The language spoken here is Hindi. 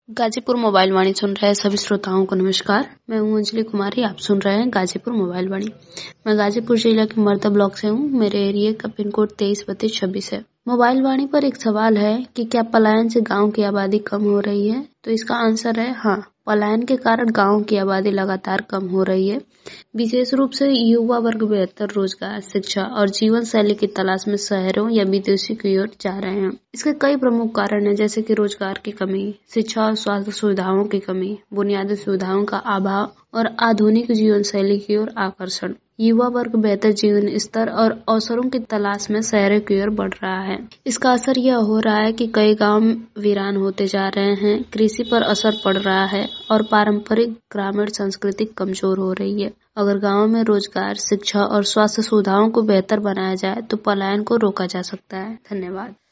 गाजीपुर मोबाइल वाणी सुन रहे सभी श्रोताओं को नमस्कार। मैं हूं अंजलि कुमारी। आप सुन रहे हैं गाजीपुर मोबाइल वाणी। मैं गाजीपुर जिला के मर्दा ब्लॉक से हूं। मेरे एरिया का पिन कोड 233226 है। मोबाइल वाणी पर एक सवाल है कि क्या पलायन से गांव की आबादी कम हो रही है? तो इसका आंसर है हाँ। पलायन के कारण गांव की आबादी लगातार कम हो रही है। विशेष रूप से युवा वर्ग बेहतर रोजगार, शिक्षा और जीवन शैली की तलाश में शहरों या विदेशों की ओर जा रहे हैं। इसके कई प्रमुख कारण हैं, जैसे कि रोजगार की कमी, शिक्षा और स्वास्थ्य सुविधाओं की कमी, बुनियादी सुविधाओं का अभाव और आधुनिक जीवन शैली की ओर आकर्षण। युवा वर्ग बेहतर जीवन स्तर और अवसरों की तलाश में शहरों की ओर बढ़ रहा है। इसका असर यह हो रहा है कि कई गांव वीरान होते जा रहे हैं, कृषि पर असर पड़ रहा है और पारंपरिक ग्रामीण संस्कृति कमजोर हो रही है। अगर गांव में रोजगार, शिक्षा और स्वास्थ्य सुविधाओं को बेहतर बनाया जाए तो पलायन को रोका जा सकता है। धन्यवाद।